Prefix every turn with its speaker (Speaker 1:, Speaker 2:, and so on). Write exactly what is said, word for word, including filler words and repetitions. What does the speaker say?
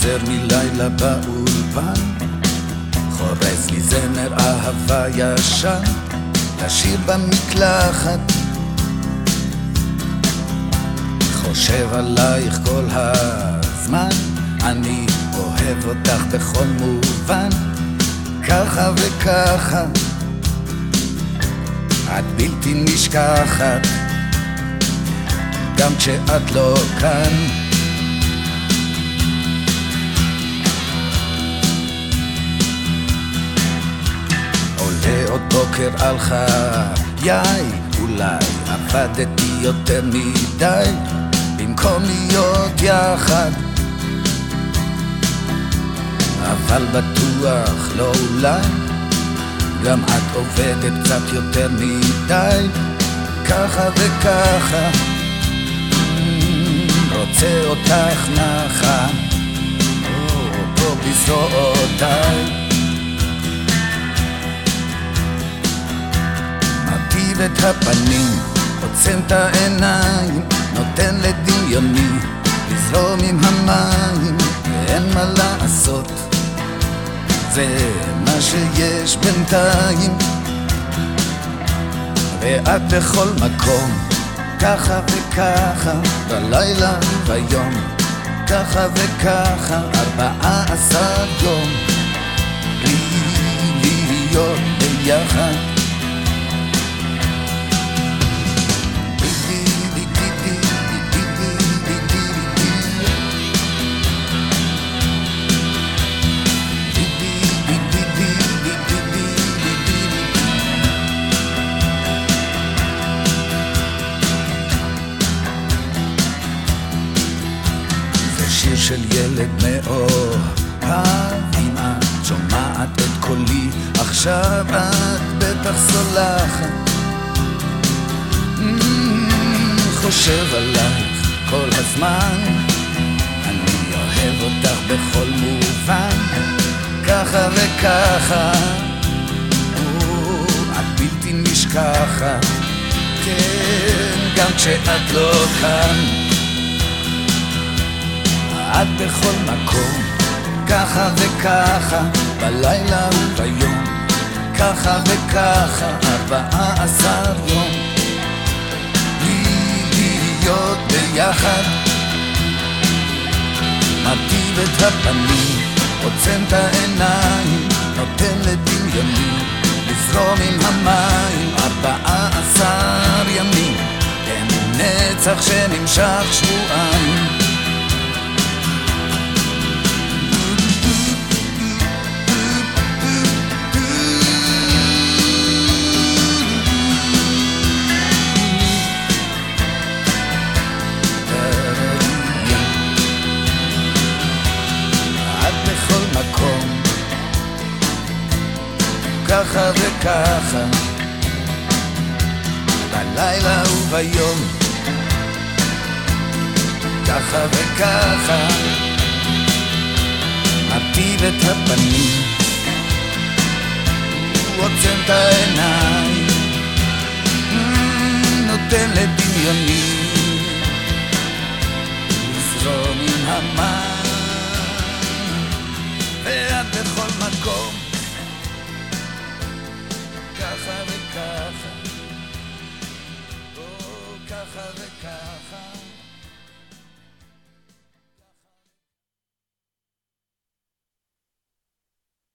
Speaker 1: חוזר מלילה באולפן, חורס לי זמר אהבה ישן, לשיר במקלחת, חושב עלייך כל הזמן, אני אוהב אותך בכל מובן, ככה וככה, את בלתי נשכחת, גם כשאת לא כאן. עולה עוד בוקר על חיי, אולי עבדתי יותר מדי, במקום להיות יחד, אבל בטוח לא אולי, גם את עובדת קצת יותר מדי, ככה וככה, רוצה אותך נחה, פה בזרועותיי, מרטיב את הפנים, עוצם את העיניים, נותן לדמיוני לזרום עם המים, ואין מה לעשות, זה מה שיש בינתיים, ואת בכל מקום, ככה וככה, בלילה וביום, ככה וככה, ארבעה עשר יום, בלי להיות ביחד. שיר של ילד מאוהב, אם את שומעת את קולי עכשיו, את בטח סולחת, חושב עלייך כל הזמן, אני אוהב אותך בכל מובן, ככה וככה, את בלתי נשכחת, כן, גם כשאת לא כאן, את בכל מקום, ככה וככה, בלילה וביום, ככה וככה, ארבעה עשר יום, בלי להיות ביחד, מרטיב את הפנים, עוצם את העיניים, נותן לדמיוני לזרום עם המים, ארבעה עשר ימים, אין נצח שנמשך שבועיים, ככה וככה, בלילה וביום, ככה וככה, מרטיב את הפנים, עוצם את העיניים, נותן לדמיוני לזרום עם המים, ואת בכל מקום, ככה וככה, ככה וככה.